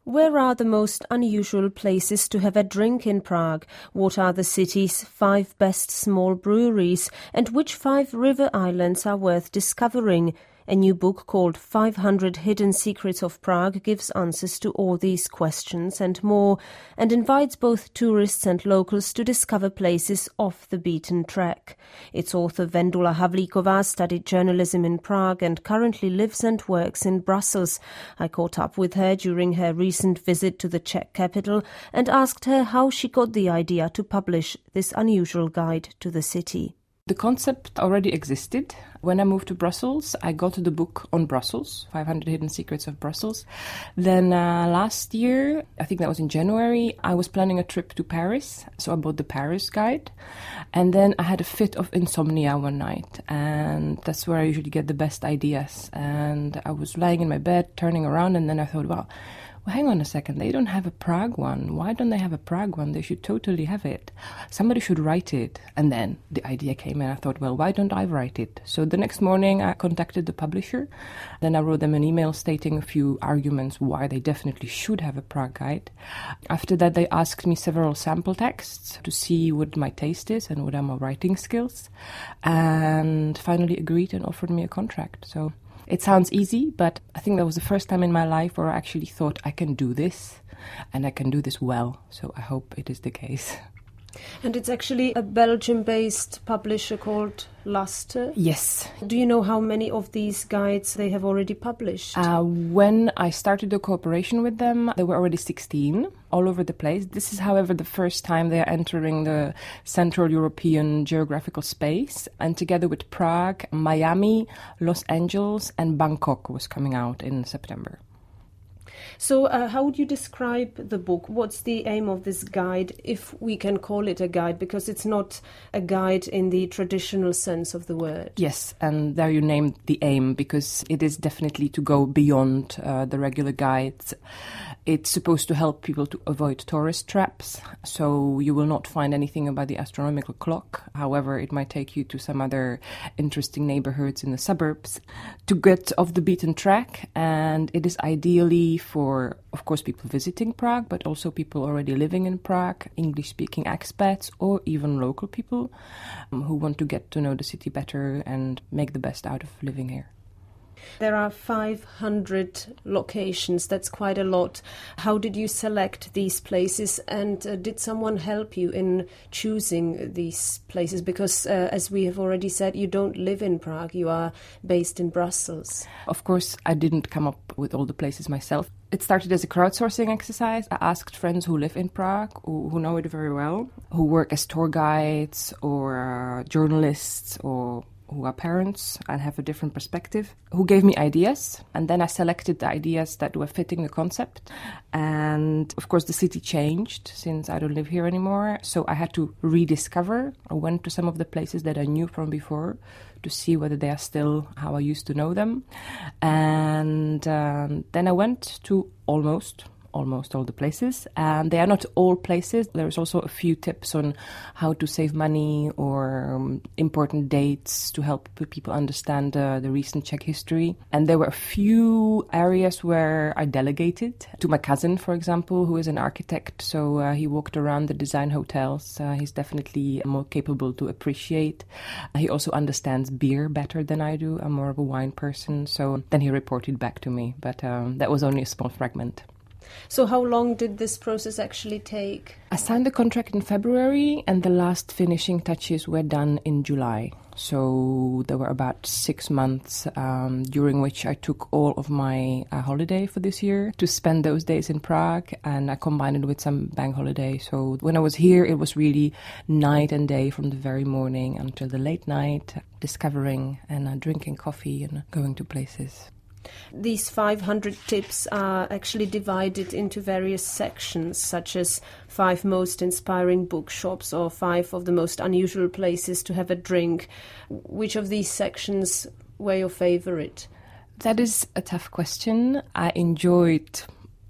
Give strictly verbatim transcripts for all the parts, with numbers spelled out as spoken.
Where are the most unusual places to have a drink in Prague? What are the city's five best small breweries? And which five river islands are worth discovering? A new book called five hundred Hidden Secrets of Prague gives answers to all these questions and more, and invites both tourists and locals to discover places off the beaten track. Its author Vendula Havlíková studied journalism in Prague and currently lives and works in Brussels. I caught up with her during her recent visit to the Czech capital and asked her how she got the idea to publish this unusual guide to the city. The concept already existed. When I moved to Brussels, I got the book on Brussels, five hundred Hidden Secrets of Brussels. Then uh, last year, I think that was in January, I was planning a trip to Paris, so I bought the Paris guide. And then I had a fit of insomnia one night, and that's where I usually get the best ideas. And I was lying in my bed, turning around, and then I thought, wow, well, hang on a second, they don't have a Prague one. Why don't they have a Prague one? They should totally have it. Somebody should write it. And then the idea came and I thought, well, why don't I write it? So the next morning I contacted the publisher. Then I wrote them an email stating a few arguments why they definitely should have a Prague guide. After that, they asked me several sample texts to see what my taste is and what are my writing skills. And finally agreed and offered me a contract. So it sounds easy, but I think that was the first time in my life where I actually thought I can do this, and I can do this well. So I hope it is the case. And it's actually a Belgium-based publisher called Luster? Yes. Do you know how many of these guides they have already published? Uh, when I started the cooperation with them, there were already sixteen all over the place. This is, however, the first time they are entering the Central European geographical space. And together with Prague, Miami, Los Angeles and Bangkok was coming out in September. So uh, how would you describe the book? What's the aim of this guide, if we can call it a guide, because it's not a guide in the traditional sense of the word? Yes, and there you named the aim, because it is definitely to go beyond uh, the regular guides. It's supposed to help people to avoid tourist traps, so you will not find anything about the astronomical clock. However, it might take you to some other interesting neighborhoods in the suburbs to get off the beaten track, and it is ideally for, of course, people visiting Prague, but also people already living in Prague, English-speaking expats, or even local people um, who want to get to know the city better and make the best out of living here. There are five hundred locations. That's quite a lot. How did you select these places, and uh, did someone help you in choosing these places? Because, uh, as we have already said, you don't live in Prague. You are based in Brussels. Of course, I didn't come up with all the places myself. It started as a crowdsourcing exercise. I asked friends who live in Prague, who, who know it very well, who work as tour guides or uh, journalists or who are parents and have a different perspective, who gave me ideas. And then I selected the ideas that were fitting the concept. And of course, the city changed since I don't live here anymore. So I had to rediscover. I went to some of the places that I knew from before to see whether they are still how I used to know them. And um, then I went to almost almost all the places, and they are not all places. There's also a few tips on how to save money or um, important dates to help people understand uh, the recent Czech history. And there were a few areas where I delegated to my cousin, for example, who is an architect. So uh, he walked around the design hotels. Uh, he's definitely more capable to appreciate. He also understands beer better than I do. I'm more of a wine person. So then he reported back to me, but um, that was only a small fragment. So how long did this process actually take? I signed the contract in February and the last finishing touches were done in July. So there were about six months um, during which I took all of my uh, holiday for this year to spend those days in Prague, and I combined it with some bank holiday. So when I was here, it was really night and day from the very morning until the late night, discovering and uh, drinking coffee and going to places. These five hundred tips are actually divided into various sections, such as five most inspiring bookshops or five of the most unusual places to have a drink. Which of these sections were your favorite? That is a tough question. I enjoyed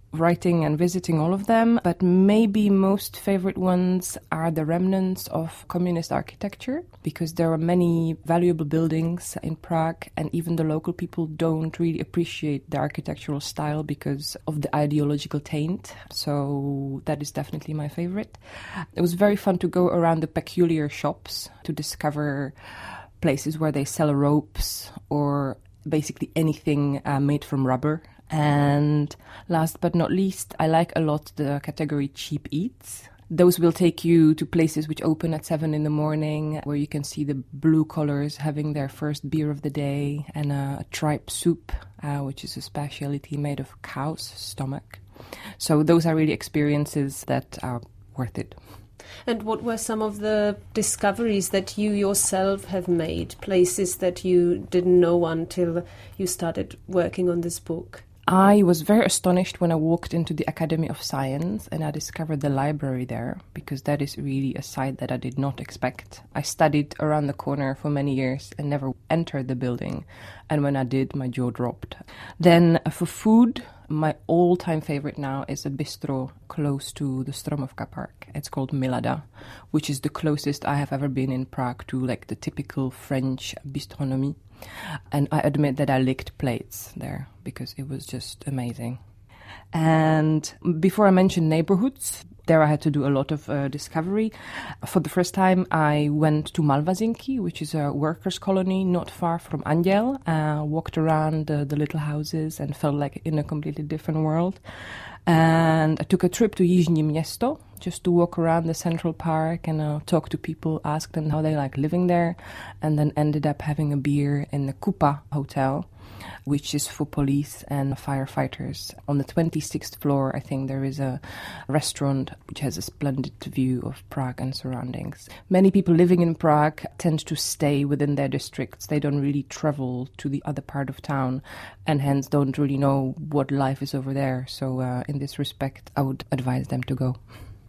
writing and visiting all of them, but maybe most favorite ones are the remnants of communist architecture, because there are many valuable buildings in Prague, and even the local people don't really appreciate the architectural style because of the ideological taint. So that is definitely my favorite. It was very fun to go around the peculiar shops to discover places where they sell ropes or basically anything uh, made from rubber. And last but not least, I like a lot the category cheap eats. Those will take you to places which open at seven in the morning, where you can see the blue collars having their first beer of the day, and a tripe soup, uh, which is a specialty made of cow's stomach. So those are really experiences that are worth it. And what were some of the discoveries that you yourself have made, places that you didn't know until you started working on this book? I was very astonished when I walked into the Academy of Science and I discovered the library there, because that is really a site that I did not expect. I studied around the corner for many years and never entered the building. And when I did, my jaw dropped. Then uh, for food, my all-time favorite now is a bistro close to the Stromovka Park. It's called Milada, which is the closest I have ever been in Prague to like the typical French bistronomie. And I admit that I licked plates there because it was just amazing. And before I mentioned neighborhoods, there I had to do a lot of uh, discovery. For the first time, I went to Malvazinki, which is a workers' colony not far from Anděl. Uh, walked around uh, the little houses and felt like in a completely different world. And I took a trip to Jižní Město, just to walk around the Central Park and uh, talk to people, ask them how they like living there, and then ended up having a beer in the Kupa Hotel, which is for police and firefighters. On the twenty-sixth floor, I think, there is a restaurant which has a splendid view of Prague and surroundings. Many people living in Prague tend to stay within their districts. They don't really travel to the other part of town and hence don't really know what life is over there. So uh, in this respect, I would advise them to go.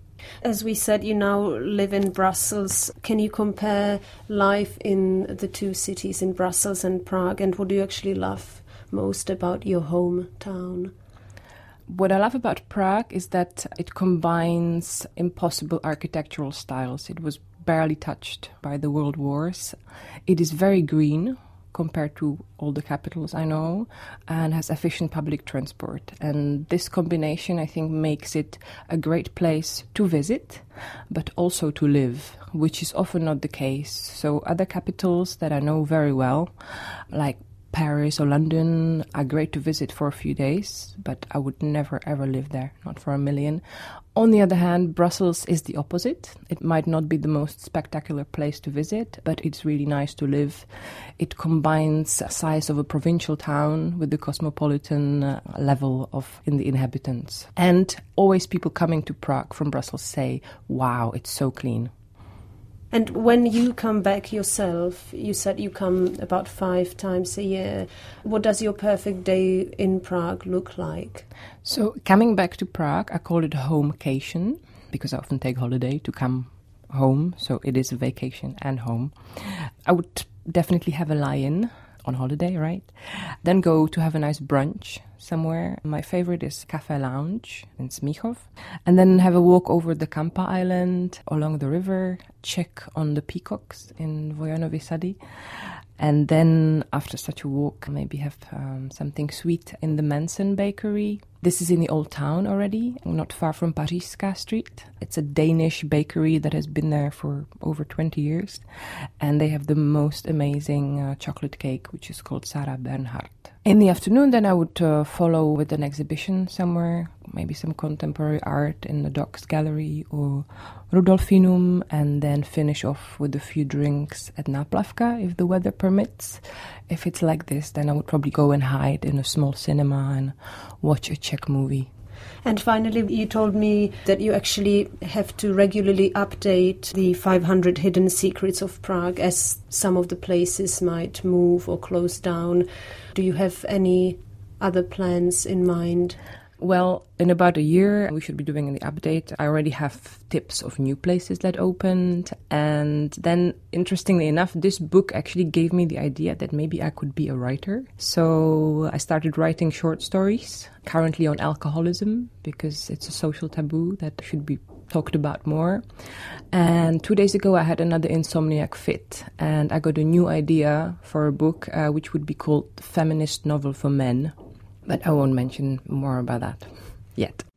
As we said, you now live in Brussels. Can you compare life in the two cities, in Brussels and Prague, and what do you actually love most about your hometown? What I love about Prague is that it combines impossible architectural styles. It was barely touched by the world wars. It is very green compared to all the capitals I know, and has efficient public transport. And this combination, I think, makes it a great place to visit, but also to live, which is often not the case. So other capitals that I know very well, like Paris or London, are great to visit for a few days, but I would never ever live there, not for a million. On the other hand, Brussels is the opposite. It might not be the most spectacular place to visit, but it's really nice to live. It combines the size of a provincial town with the cosmopolitan uh, level of in the inhabitants. And always people coming to Prague from Brussels say, wow, it's so clean. And when you come back yourself, you said you come about five times a year. What does your perfect day in Prague look like? So coming back to Prague, I call it homecation, because I often take holiday to come home. So it is a vacation and home. I would definitely have a lie-in on holiday, right? Then go to have a nice brunch somewhere. My favorite is Cafe Lounge in Smíchov. And then have a walk over the Kampa Island, along the river, check on the peacocks in Vojanovi Sady. And then after such a walk, maybe have um, something sweet in the Manson Bakery. This is in the old town already, not far from Pařížská Street. It's a Danish bakery that has been there for over twenty years. And they have the most amazing uh, chocolate cake, which is called Sarah Bernhardt. In the afternoon, then I would uh, follow with an exhibition somewhere, maybe some contemporary art in the Docks Gallery or Rudolfinum, and then finish off with a few drinks at Náplavka, if the weather permits. If it's like this, then I would probably go and hide in a small cinema and watch a Czech movie. And finally, you told me that you actually have to regularly update the five hundred Hidden Secrets of Prague, as some of the places might move or close down. Do you have any other plans in mind? Well, in about a year, we should be doing the update. I already have tips of new places that opened. And then, interestingly enough, this book actually gave me the idea that maybe I could be a writer. So I started writing short stories, currently on alcoholism, because it's a social taboo that should be talked about more. And two days ago, I had another insomniac fit, and I got a new idea for a book, uh, which would be called Feminist Novel for Men. But I won't mention more about that yet.